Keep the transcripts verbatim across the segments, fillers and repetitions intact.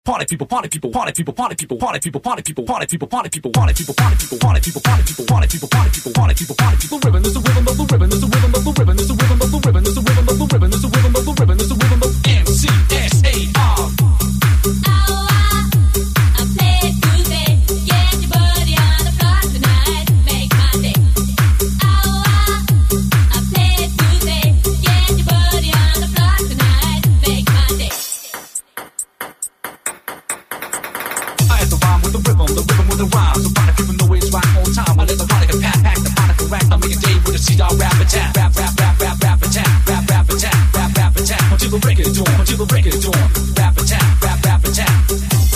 Party people, party people, party people, party people, party people, party people, party people, party people, party people, party people, party people, party people, party people, party people, party people, party people. The ribbon is the rhythm of the ribbon is the rhythm of the ribbon is the rhythm of the ribbon is the rhythm of the ribbon is the rhythm of the ribbon is the rhythm of M C S A R. Rap attack, rap, rap, rap, rap, rap attack, rap, rap attack, rap, rap attack, until the break of dawn, until the break of dawn. Rap attack, rap, rap attack.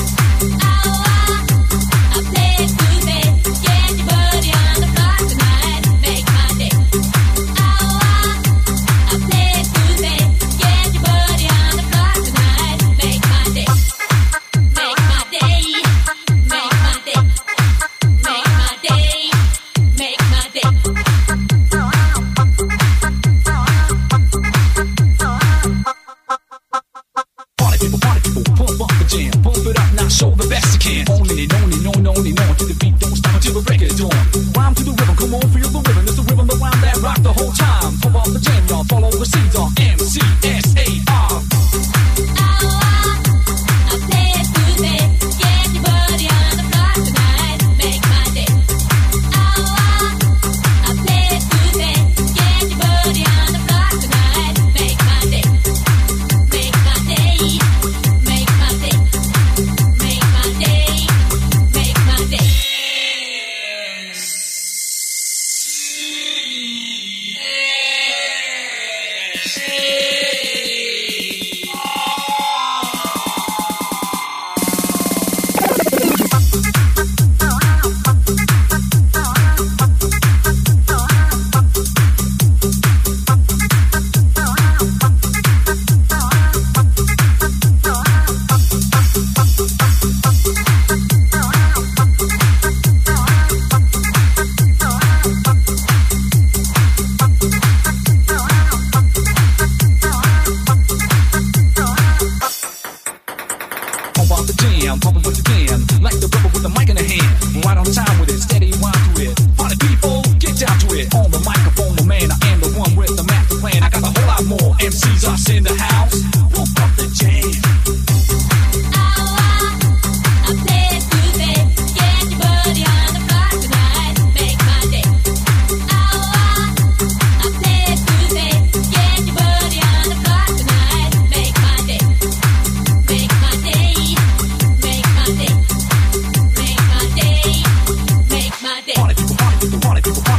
Show the best you can. Only, only, no, no, only, no. Until the beat don't stop until the break of dawn. Rhyme to the rhythm, come on, feel the rhythm. It's the rhythm, the rhyme that rock the whole time. Pump off the jam, y'all. Follow the scenes on M C S A R. I'm pumping with the jam, like the rubber with the mic in the hand. Right on time with it, steady wind to it. Party people, get down to it. On the microphone, the man, I am the one with the master plan. I got a whole lot more M Cs us in the house. Pump up the jam. Party people, party people, party people, party people.